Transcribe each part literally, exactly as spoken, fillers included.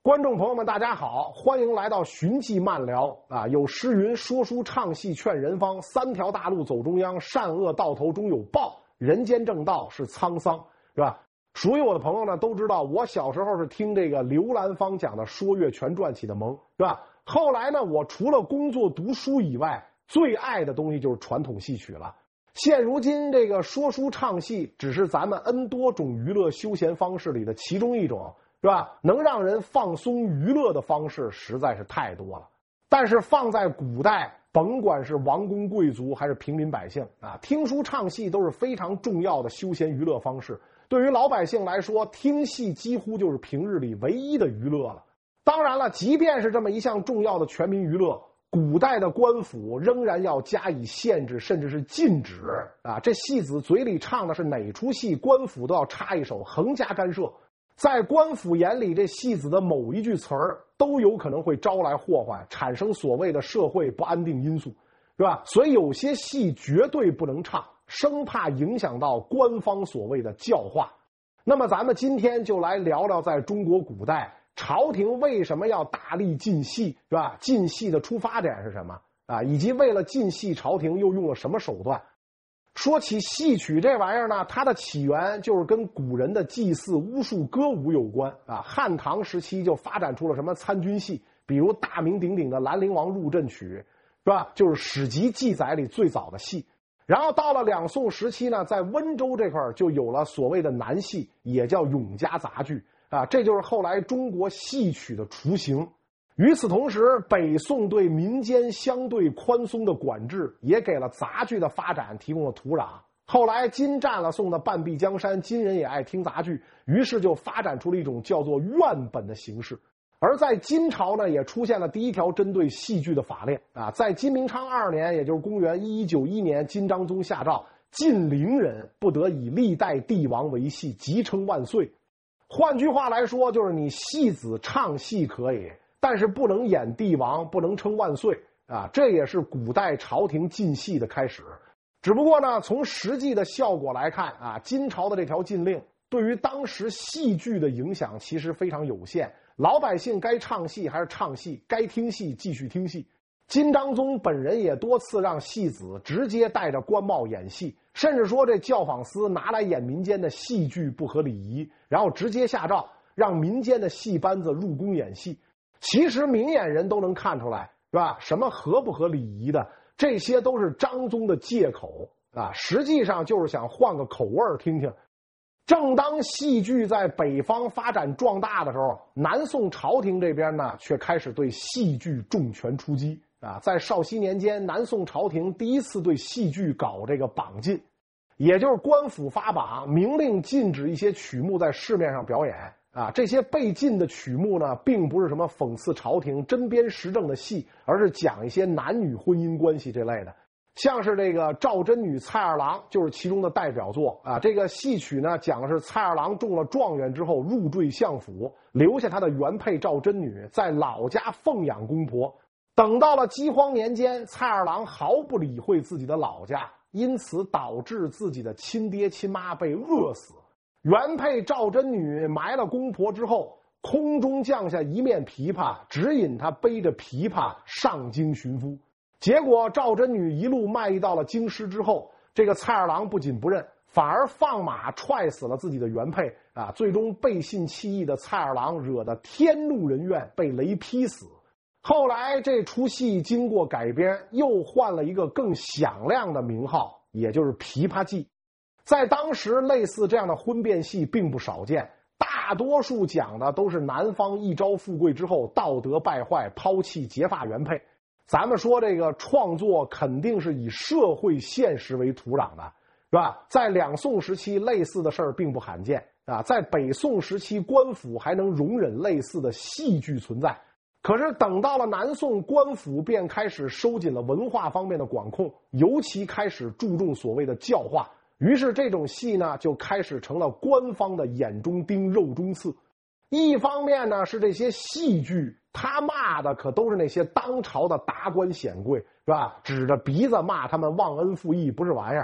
观众朋友们，大家好，欢迎来到寻迹漫聊啊！有诗云：说书唱戏劝人方，三条大路走中央，善恶到头终有报，人间正道是沧桑，是吧？属于我的朋友呢，都知道我小时候是听这个刘兰芳讲的《说岳全传》起的蒙，是吧？后来呢，我除了工作读书以外，最爱的东西就是传统戏曲了。现如今，这个说书唱戏只是咱们 N 多种娱乐休闲方式里的其中一种，是吧？能让人放松娱乐的方式实在是太多了。但是放在古代，甭管是王公贵族还是平民百姓啊，听书唱戏都是非常重要的休闲娱乐方式。对于老百姓来说，听戏几乎就是平日里唯一的娱乐了。当然了，即便是这么一项重要的全民娱乐，古代的官府仍然要加以限制，甚至是禁止啊！这戏子嘴里唱的是哪出戏，官府都要插一手，横加干涉。在官府眼里，这戏子的某一句词儿都有可能会招来祸患，产生所谓的社会不安定因素，是吧？所以有些戏绝对不能唱，生怕影响到官方所谓的教化。那么咱们今天就来聊聊在中国古代，朝廷为什么要大力禁戏，是吧？禁戏的出发点是什么啊？以及为了禁戏，朝廷又用了什么手段？说起戏曲这玩意儿呢，它的起源就是跟古人的祭祀、巫术、歌舞有关啊。汉唐时期就发展出了什么参军戏，比如大名鼎鼎的《兰陵王入阵曲》，是吧？就是史籍记载里最早的戏。然后到了两宋时期呢，在温州这块就有了所谓的南戏，也叫永嘉杂剧啊，这就是后来中国戏曲的雏形。与此同时，北宋对民间相对宽松的管制也给了杂剧的发展提供了土壤。后来金占了宋的半壁江山，金人也爱听杂剧，于是就发展出了一种叫做院本的形式。而在金朝呢，也出现了第一条针对戏剧的法令啊，在金明昌二年，也就是公元一一九一年，金章宗下诏，晋陵人不得以历代帝王为戏，即称万岁。换句话来说，就是你戏子唱戏可以，但是不能演帝王，不能称万岁啊！这也是古代朝廷禁戏的开始。只不过呢，从实际的效果来看啊，金朝的这条禁令对于当时戏剧的影响其实非常有限。老百姓该唱戏还是唱戏，该听戏继续听戏。金章宗本人也多次让戏子直接戴着官帽演戏，甚至说这教坊司拿来演民间的戏剧不合礼仪，然后直接下诏让民间的戏班子入宫演戏。其实明眼人都能看出来，是吧？什么合不合礼仪的，这些都是章宗的借口啊，实际上就是想换个口味听听。正当戏剧在北方发展壮大的时候，南宋朝廷这边呢，却开始对戏剧重拳出击啊！在绍熙年间，南宋朝廷第一次对戏剧搞这个榜禁，也就是官府发榜，明令禁止一些曲目在市面上表演啊。这些被禁的曲目呢，并不是什么讽刺朝廷、针砭时政的戏，而是讲一些男女婚姻关系这类的。像是这个赵真女蔡二郎就是其中的代表作啊。这个戏曲呢，讲的是蔡二郎中了状元之后入赘相府，留下他的原配赵真女在老家奉养公婆。等到了饥荒年间，蔡二郎毫不理会自己的老家，因此导致自己的亲爹亲妈被饿死。原配赵真女埋了公婆之后，空中降下一面琵琶，指引他背着琵琶上京寻夫。结果赵真女一路卖艺到了京师之后，这个蔡二郎不仅不认，反而放马踹死了自己的原配啊！最终背信弃义的蔡二郎惹得天怒人怨，被雷劈死。后来这出戏经过改编，又换了一个更响亮的名号，也就是《琵琶记》。在当时，类似这样的婚变戏并不少见，大多数讲的都是男方一朝富贵之后道德败坏，抛弃结发原配。咱们说这个创作肯定是以社会现实为土壤的，是吧？在两宋时期，类似的事儿并不罕见啊。在北宋时期，官府还能容忍类似的戏剧存在。可是等到了南宋，官府便开始收紧了文化方面的管控，尤其开始注重所谓的教化。于是这种戏呢，就开始成了官方的眼中钉、肉中刺。一方面呢，是这些戏剧，他骂的可都是那些当朝的达官显贵，是吧？指着鼻子骂他们忘恩负义，不是玩意儿。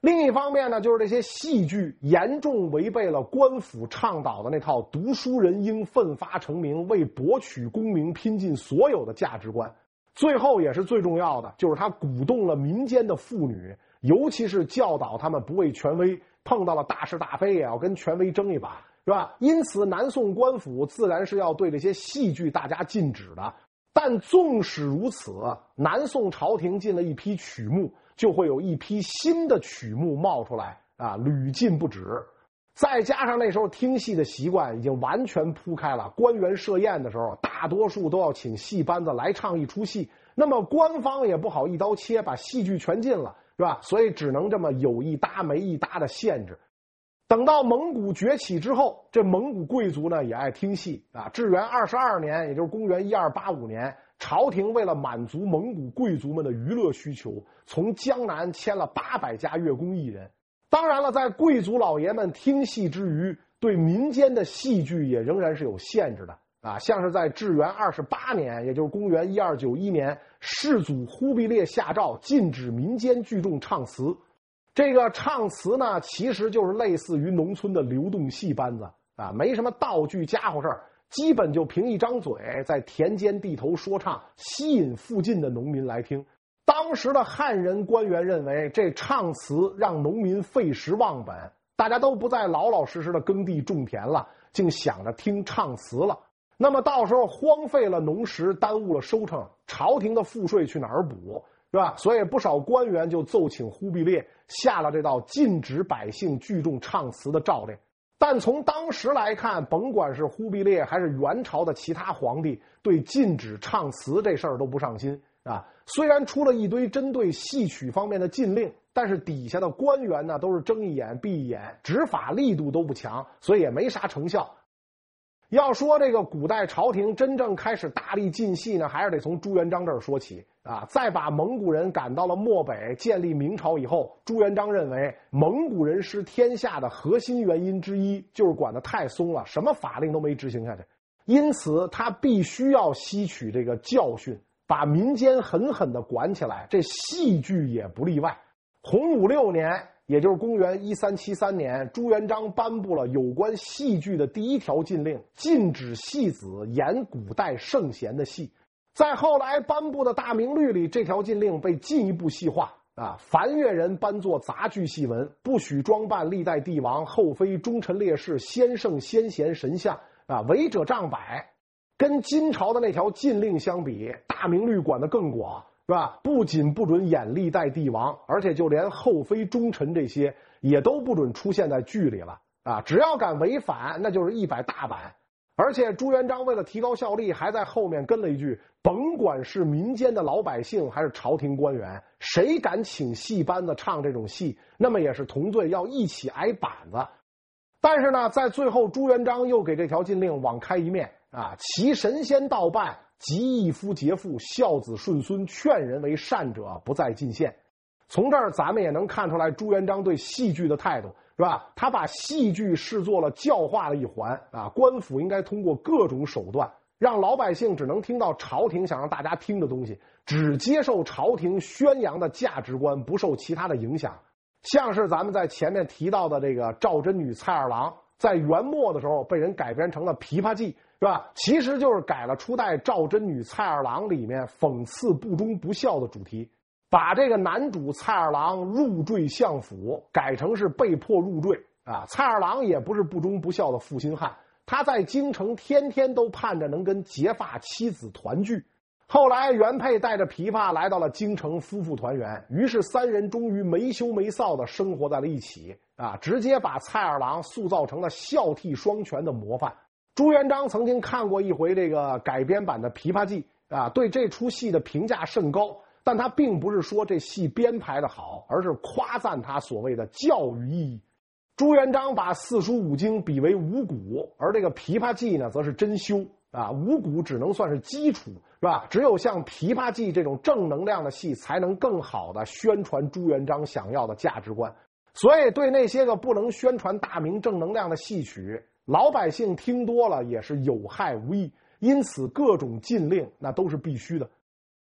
另一方面呢，就是这些戏剧严重违背了官府倡导的那套读书人应奋发成名、为博取功名拼尽所有的价值观。最后也是最重要的，就是他鼓动了民间的妇女，尤其是教导他们不畏权威，碰到了大是大非也要跟权威争一把，是吧？因此南宋官府自然是要对这些戏剧大家禁止的。但纵使如此，南宋朝廷进了一批曲目，就会有一批新的曲目冒出来啊，屡禁不止。再加上那时候听戏的习惯已经完全铺开了，官员设宴的时候，大多数都要请戏班子来唱一出戏，那么官方也不好一刀切把戏剧全禁了，是吧？所以只能这么有一搭没一搭的限制。等到蒙古崛起之后，这蒙古贵族呢也爱听戏啊。至元二十二年，也就是公元一二八五年，朝廷为了满足蒙古贵族们的娱乐需求，从江南迁了八百家乐工艺人。当然了，在贵族老爷们听戏之余，对民间的戏剧也仍然是有限制的啊。像是在至元二十八年，也就是公元一二九一年，世祖忽必烈下诏禁止民间聚众唱词。这个唱词呢，其实就是类似于农村的流动戏班子啊，没什么道具家伙事儿，基本就凭一张嘴在田间地头说唱，吸引附近的农民来听。当时的汉人官员认为，这唱词让农民费时忘本，大家都不再老老实实的耕地种田了，竟想着听唱词了。那么到时候荒废了农时，耽误了收成，朝廷的赋税去哪儿补？是吧？所以不少官员就奏请忽必烈下了这道禁止百姓聚众唱词的诏令。但从当时来看，甭管是忽必烈还是元朝的其他皇帝，对禁止唱词这事儿都不上心啊。虽然出了一堆针对戏曲方面的禁令，但是底下的官员呢都是睁一眼闭一眼，执法力度都不强，所以也没啥成效。要说这个古代朝廷真正开始大力禁戏呢，还是得从朱元璋这儿说起啊。在把蒙古人赶到了漠北，建立明朝以后，朱元璋认为蒙古人失天下的核心原因之一就是管得太松了，什么法令都没执行下去。因此他必须要吸取这个教训，把民间狠狠地管起来，这戏剧也不例外。洪武六年，也就是公元一三七三年，朱元璋颁布了有关戏剧的第一条禁令，禁止戏子演古代圣贤的戏。在后来颁布的大明律里，这条禁令被进一步细化啊，凡越人颁作杂剧戏文，不许装扮历代帝王、后妃、忠臣烈士、先圣先贤神像啊，违者杖百。跟金朝的那条禁令相比，大明律管得更广，是吧？不仅不准演历代帝王，而且就连后妃忠臣这些也都不准出现在剧里了啊！只要敢违反，那就是一百大板。而且朱元璋为了提高效力，还在后面跟了一句：甭管是民间的老百姓还是朝廷官员，谁敢请戏班子唱这种戏，那么也是同罪，要一起挨板子。但是呢，在最后朱元璋又给这条禁令网开一面啊，其神仙道办，及义夫节妇，孝子顺孙，劝人为善者，不再进献。从这儿咱们也能看出来朱元璋对戏剧的态度，是吧？他把戏剧视作了教化的一环啊，官府应该通过各种手段，让老百姓只能听到朝廷想让大家听的东西，只接受朝廷宣扬的价值观，不受其他的影响。像是咱们在前面提到的这个赵真女蔡二郎，在元末的时候被人改编成了《琵琶记》，是吧？其实就是改了初代赵真女蔡二郎里面讽刺不忠不孝的主题，把这个男主蔡二郎入赘相府改成是被迫入赘啊。蔡二郎也不是不忠不孝的负心汉，他在京城天天都盼着能跟结发妻子团聚。后来原配带着琵琶来到了京城，夫妇团圆，于是三人终于没羞没臊的生活在了一起啊，直接把蔡二郎塑造成了孝悌双全的模范。朱元璋曾经看过一回这个改编版的《琵琶记》啊，对这出戏的评价甚高，但他并不是说这戏编排的好，而是夸赞他所谓的教育意义。朱元璋把四书五经比为五谷，而这个《琵琶记》呢则是真修啊，五谷只能算是基础，是吧？只有像《琵琶记》这种正能量的戏，才能更好的宣传朱元璋想要的价值观。所以对那些个不能宣传大明正能量的戏曲，老百姓听多了也是有害无益，因此各种禁令那都是必须的。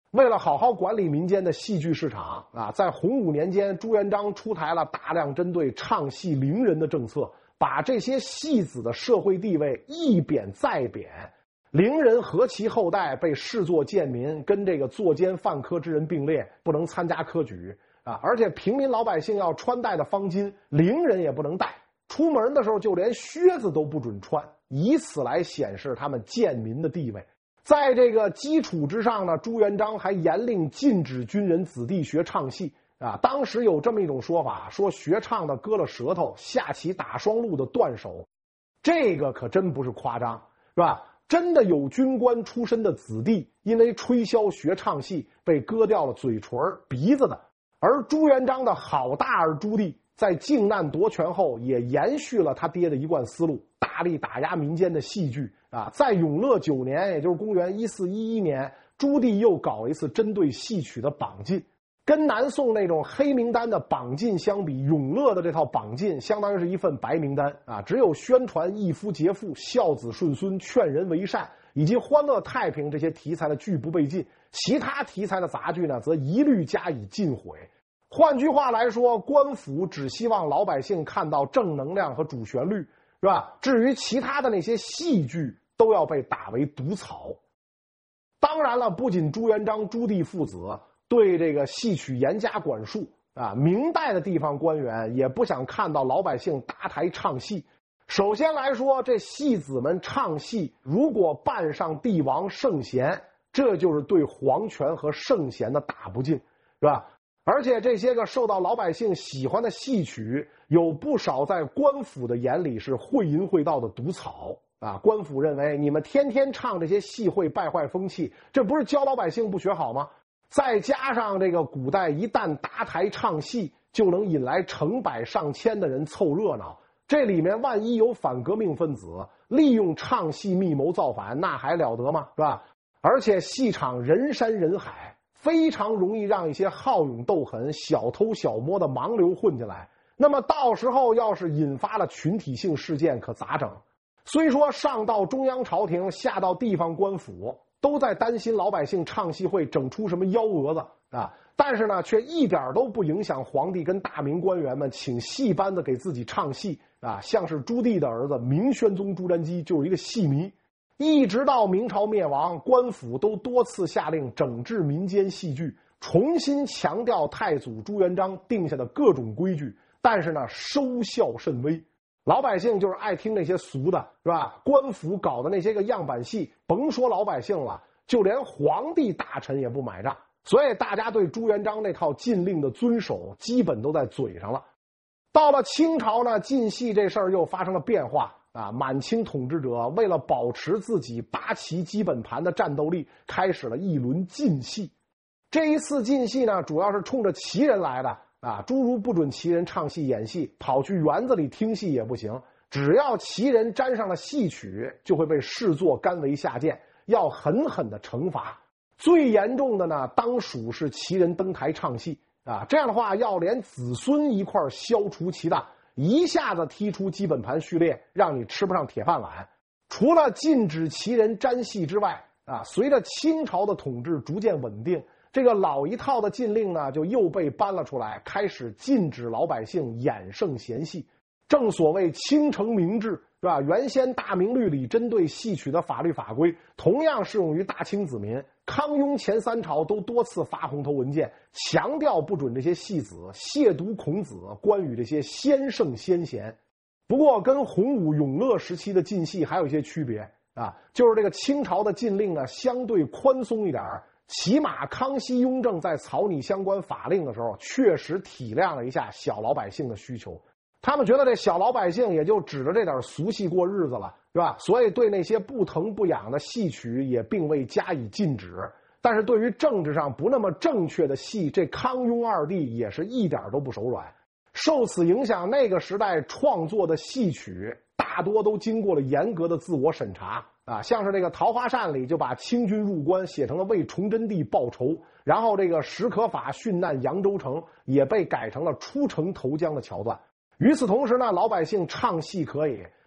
为了好好管理民间的戏剧市场啊，在洪武年间，朱元璋出台了大量针对唱戏伶人的政策，把这些戏子的社会地位一贬再贬，伶人和其后代被视作贱民，跟这个作奸犯科之人并列，不能参加科举啊。而且平民老百姓要穿戴的方巾，伶人也不能戴，出门的时候就连靴子都不准穿，以此来显示他们贱民的地位。在这个基础之上呢，朱元璋还严令禁止军人子弟学唱戏啊。当时有这么一种说法，说学唱的割了舌头，下棋打双陆的断手，这个可真不是夸张，是吧？真的有军官出身的子弟因为吹箫学唱戏被割掉了嘴唇鼻子的。而朱元璋的好大儿朱棣在靖难夺权后也延续了他爹的一贯思路，大力打压民间的戏剧啊。在永乐九年，也就是公元一四一一年，朱棣又搞了一次针对戏曲的绑禁。跟南宋那种黑名单的绑禁相比，永乐的这套绑禁相当于是一份白名单啊，只有宣传一夫劫妇、孝子顺孙、劝人为善以及欢乐太平这些题材的剧不被禁，其他题材的杂剧呢，则一律加以禁毁。换句话来说，官府只希望老百姓看到正能量和主旋律，是吧？至于其他的那些戏剧，都要被打为毒草。当然了，不仅朱元璋、朱棣父子对这个戏曲严加管束啊，明代的地方官员也不想看到老百姓搭台唱戏。首先来说，这戏子们唱戏如果扮上帝王圣贤，这就是对皇权和圣贤的大不敬，是吧？而且这些个受到老百姓喜欢的戏曲，有不少在官府的眼里是会淫会道的毒草啊！官府认为你们天天唱这些戏会败坏风气，这不是教老百姓不学好吗？再加上这个古代一旦搭台唱戏，就能引来成百上千的人凑热闹，这里面万一有反革命分子利用唱戏密谋造反，那还了得吗？是吧？而且戏场人山人海，非常容易让一些好勇斗狠、小偷小摸的盲流混进来。那么到时候要是引发了群体性事件，可咋整？虽说上到中央朝廷，下到地方官府，都在担心老百姓唱戏会整出什么幺蛾子啊，但是呢，却一点都不影响皇帝跟大明官员们请戏班子给自己唱戏啊。像是朱棣的儿子明宣宗朱瞻基就是一个戏迷。一直到明朝灭亡，官府都多次下令整治民间戏剧，重新强调太祖朱元璋定下的各种规矩，但是呢，收效甚微。老百姓就是爱听那些俗的，是吧？官府搞的那些个样板戏，甭说老百姓了，就连皇帝大臣也不买账。所以大家对朱元璋那套禁令的遵守，基本都在嘴上了。到了清朝呢，禁戏这事儿又发生了变化。啊，满清统治者为了保持自己八旗基本盘的战斗力，开始了一轮禁戏。这一次禁戏呢，主要是冲着旗人来的啊，诸如不准旗人唱戏演戏，跑去园子里听戏也不行，只要旗人沾上了戏曲，就会被视作甘为下贱，要狠狠的惩罚。最严重的呢，当属是旗人登台唱戏啊，这样的话要连子孙一块消除其大。一下子踢出基本盘序列，让你吃不上铁饭碗。除了禁止旗人沾戏之外，啊，随着清朝的统治逐渐稳定，这个老一套的禁令呢，就又被搬了出来，开始禁止老百姓演圣贤戏。正所谓清承明制，是吧？原先大明律里针对戏曲的法律法规，同样适用于大清子民。康雍前三朝都多次发红头文件，强调不准这些戏子亵渎孔子，关于这些先圣先贤。不过跟洪武永乐时期的禁戏还有一些区别啊，就是这个清朝的禁令呢相对宽松一点，起码康熙雍正在草拟相关法令的时候，确实体谅了一下小老百姓的需求。他们觉得这小老百姓也就指着这点俗气过日子了，是吧？所以对那些不疼不痒的戏曲也并未加以禁止。但是对于政治上不那么正确的戏，这康雍二帝也是一点都不手软。受此影响，那个时代创作的戏曲大多都经过了严格的自我审查啊，像是这个《桃花扇》里就把清军入关写成了为崇祯帝报仇，然后这个史可法殉难扬州城也被改成了出城投江的桥段。与此同时呢，老百姓唱戏可以，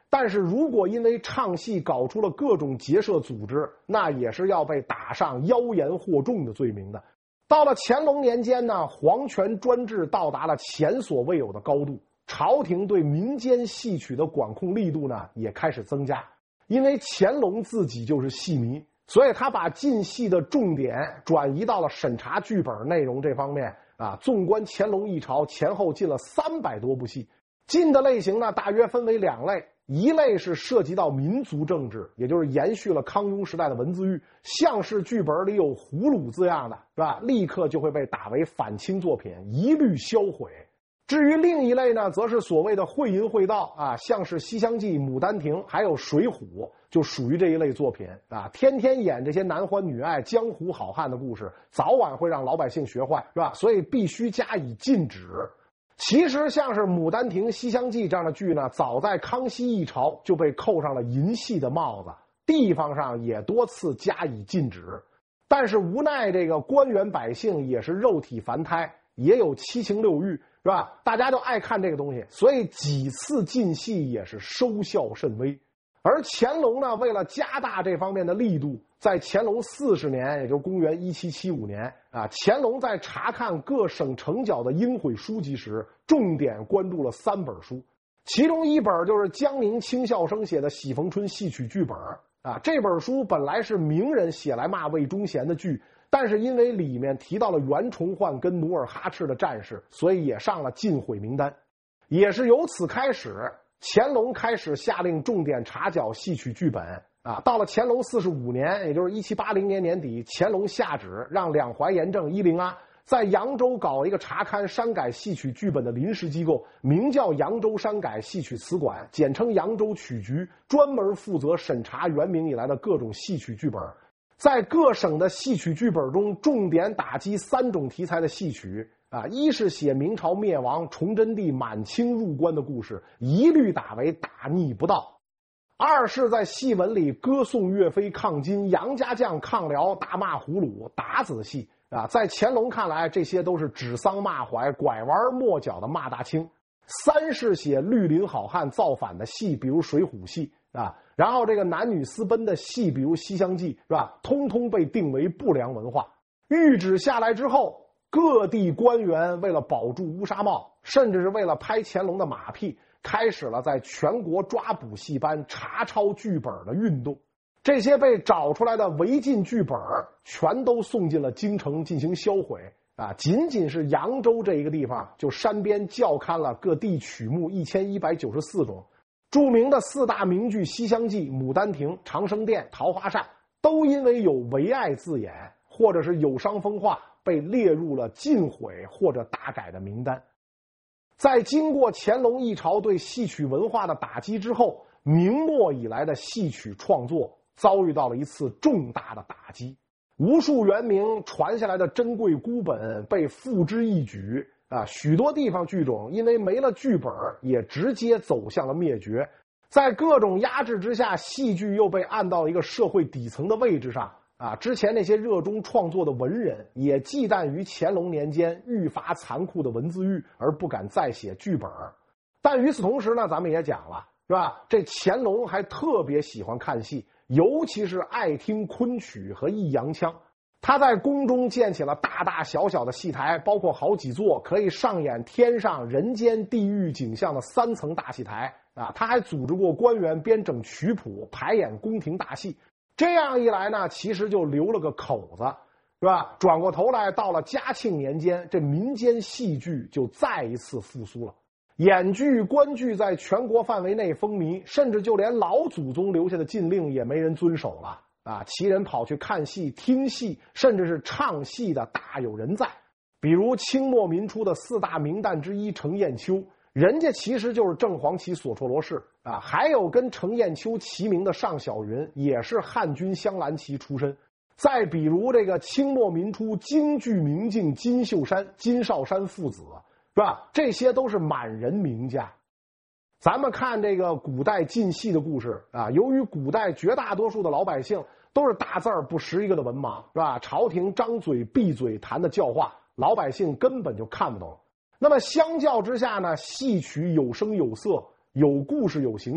但是如果因为唱戏搞出了各种结社组织，那也是要被打上妖言惑众的罪名的。到了乾隆年间呢，皇权专制到达了前所未有的高度，朝廷对民间戏曲的管控力度呢也开始增加。因为乾隆自己就是戏迷，所以他把禁戏的重点转移到了审查剧本内容这方面啊。纵观乾隆一朝，前后禁了三百多部戏，禁的类型呢大约分为两类。一类是涉及到民族政治，也就是延续了康雍时代的文字狱，像是剧本里有俘虏字样的，是吧？立刻就会被打为反清作品，一律销毁。至于另一类呢，则是所谓的会淫会道啊，像是《西厢记》《牡丹亭》还有《水浒》，就属于这一类作品啊。天天演这些男欢女爱、江湖好汉的故事，早晚会让老百姓学坏，是吧？所以必须加以禁止。其实像是《牡丹亭》《西厢记》这样的剧呢，早在康熙一朝就被扣上了淫戏的帽子，地方上也多次加以禁止。但是无奈这个官员百姓也是肉体凡胎，也有七情六欲，是吧？大家就爱看这个东西，所以几次禁戏也是收效甚微。而乾隆呢，为了加大这方面的力度，在乾隆四十年，也就是公元一七七五年啊，乾隆在查看各省城角的应毁书籍时，重点关注了三本书，其中一本就是江宁清笑生写的《喜逢春》戏曲剧本啊。这本书本来是名人写来骂魏忠贤的剧，但是因为里面提到了袁崇焕跟努尔哈赤的战事，所以也上了禁毁名单。也是由此开始，乾隆开始下令重点查缴戏曲剧本啊。到了乾隆四十五年，也就是一七八零年年底，乾隆下旨让两淮盐政一零阿在扬州搞一个查勘删改戏曲剧本的临时机构，名叫扬州删改戏曲词馆，简称扬州曲局，专门负责审查元明以来的各种戏曲剧本。在各省的戏曲剧本中，重点打击三种题材的戏曲啊，一是写明朝灭亡、崇祯帝满清入关的故事，一律打为大逆不道；二是在戏文里歌颂岳飞抗金、杨家将抗辽、大骂胡虏、打子戏啊，在乾隆看来，这些都是指桑骂槐、拐弯抹角的骂大清。三是写绿林好汉造反的戏，比如水浒戏啊，然后这个男女私奔的戏，比如西厢记，是吧？通通被定为不良文化。谕旨下来之后，各地官员为了保住乌纱帽，甚至是为了拍乾隆的马屁，开始了在全国抓捕戏班、查抄剧本的运动。这些被找出来的违禁剧本全都送进了京城进行销毁啊！仅仅是扬州这一个地方，就山边校勘了各地曲目一千一百九十四种。著名的四大名剧《西厢记》《牡丹亭》《长生殿》《桃花扇》都因为有唯爱字眼或者是有伤风化，被列入了禁毁或者大改的名单。在经过乾隆一朝对戏曲文化的打击之后，明末以来的戏曲创作遭遇到了一次重大的打击，无数元明传下来的珍贵孤本被付之一举啊！许多地方剧种因为没了剧本，也直接走向了灭绝。在各种压制之下，戏剧又被按到一个社会底层的位置上啊！之前那些热衷创作的文人也忌惮于乾隆年间愈发残酷的文字狱，而不敢再写剧本。但与此同时呢，咱们也讲了，是吧？这乾隆还特别喜欢看戏，尤其是爱听昆曲和抑扬腔。他在宫中建起了大大小小的戏台，包括好几座可以上演天上人间地狱景象的三层大戏台啊。他还组织过官员编整曲谱，排演宫廷大戏。这样一来呢，其实就留了个口子，是吧？转过头来，到了嘉庆年间，这民间戏剧就再一次复苏了。演剧、观剧在全国范围内风靡，甚至就连老祖宗留下的禁令也没人遵守了啊！其人跑去看戏、听戏，甚至是唱戏的大有人在。比如清末民初的四大名旦之一程砚秋，人家其实就是正黄旗索绰罗氏啊。还有跟程砚秋齐名的尚小云，也是汉军镶蓝旗出身。再比如这个清末民初京剧名镜金秀山、金少山父子，是吧？这些都是满人名家。咱们看这个古代禁戏的故事啊，由于古代绝大多数的老百姓都是大字儿不识一个的文盲，是吧？朝廷张嘴闭嘴谈的教化，老百姓根本就看不懂。那么相较之下呢，戏曲有声有色，有故事有形象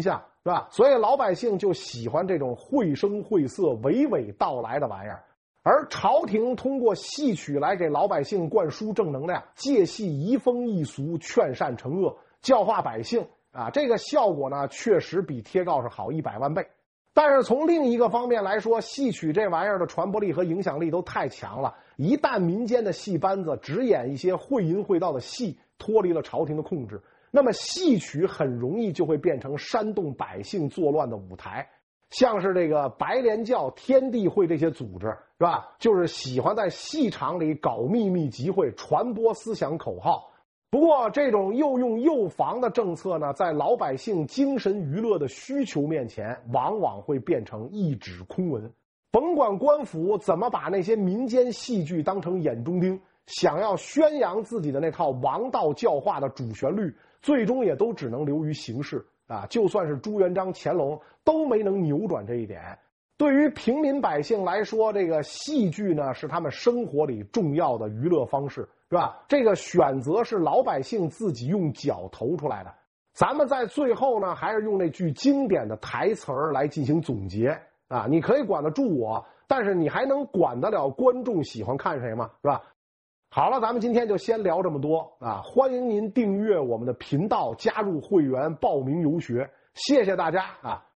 是吧？所以老百姓就喜欢这种绘声绘色、娓娓道来的玩意儿。而朝廷通过戏曲来给老百姓灌输正能量，借戏移风易俗，劝善惩恶，教化百姓啊，这个效果呢，确实比贴告示好一百万倍。但是从另一个方面来说，戏曲这玩意儿的传播力和影响力都太强了，一旦民间的戏班子只演一些会淫会道的戏，脱离了朝廷的控制，那么戏曲很容易就会变成煽动百姓作乱的舞台。像是这个白莲教、天地会这些组织，是吧？就是喜欢在戏场里搞秘密集会，传播思想口号。不过，这种又用又防的政策呢，在老百姓精神娱乐的需求面前，往往会变成一纸空文。甭管官府怎么把那些民间戏剧当成眼中钉，想要宣扬自己的那套王道教化的主旋律，最终也都只能流于形式。啊，就算是朱元璋、乾隆都没能扭转这一点。对于平民百姓来说，这个戏剧呢是他们生活里重要的娱乐方式，是吧？这个选择是老百姓自己用脚投出来的。咱们在最后呢，还是用那句经典的台词儿来进行总结啊！你可以管得住我，但是你还能管得了观众喜欢看谁吗？是吧？好了，咱们今天就先聊这么多啊！欢迎您订阅我们的频道，加入会员，报名游学，谢谢大家啊！